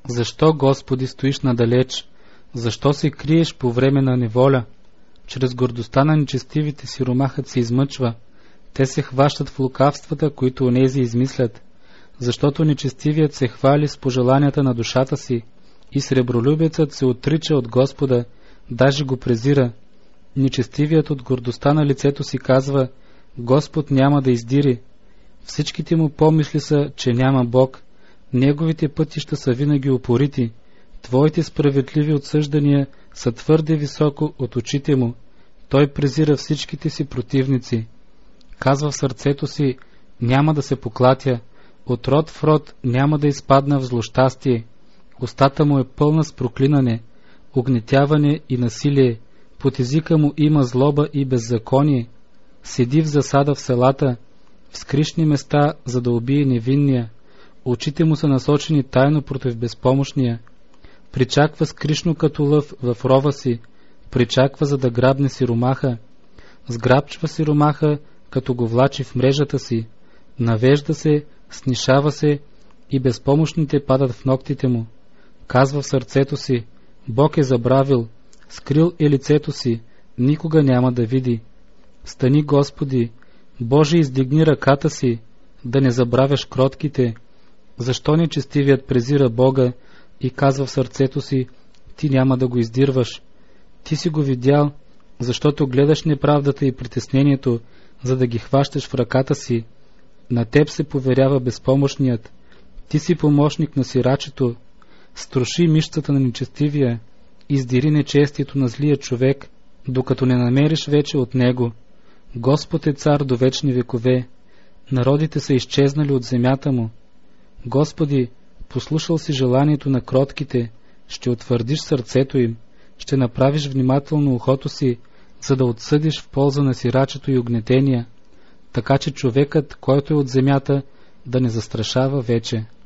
Защо, Господи, стоиш надалеч? Защо се криеш по време на неволя? Чрез гордостта на нечестивите сиромахът се измъчва. Те се хващат в лукавствата, които онези измислят. Защото нечестивият се хвали с пожеланията на душата си и сребролюбецът се отрича от Господа, даже го презира. Нечестивият от гордостта на лицето си казва: Господ няма да издири. Всичките му помисли са, че няма Бог. Неговите пътища са винаги упорити. Твоите справедливи отсъждания са твърде високо от очите му. Той презира всичките си противници. Казва в сърцето си: няма да се поклатя. От род в род няма да изпадна в злощастие. Устата му е пълна с проклинане, угнетяване и насилие. Под езика му има злоба и беззаконие. Седи в засада в селата, в скришни места, за да убие невинния. Очите му са насочени тайно против безпомощния. Причаква скришно като лъв в рова си, причаква, за да грабне сиромаха. Сграбчва сиромаха, като го влачи в мрежата си. Навежда се, снишава се и безпомощните падат в ногтите му. Казва в сърцето си: Бог е забравил, скрил е лицето си, никога няма да види. Стани, Господи, Боже, издигни ръката си, да не забравяш кротките. Защо нечестивият презира Бога и казва в сърцето си: ти няма да го издирваш? Ти си го видял, защото гледаш неправдата и притеснението, за да ги хващаш в ръката си. На теб се поверява безпомощният. Ти си помощник на сирачето. Струши мишцата на нечестивия, издири нечестието на злия човек, докато не намериш вече от него. Господ е цар до вечни векове. Народите са изчезнали от земята му. Господи, послушал си желанието на кротките, ще утвърдиш сърцето им, ще направиш внимателно ухото си, за да отсъдиш в полза на сирачето и угнетения, така че човекът, който е от земята, да не застрашава вече.